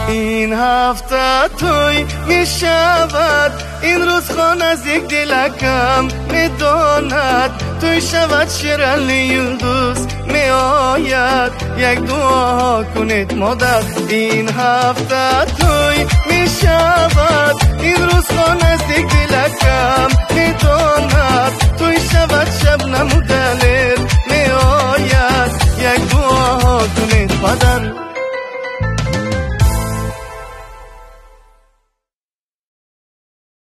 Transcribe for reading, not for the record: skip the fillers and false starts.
این هفته توی می شود، این روز خان از یک دلکم می داند، توی شود شرل یلدوز می آید، یک دعا کنید مادر. این هفته توی می شود، این روز خان از یک دلکم می داند، توی شود شب نموده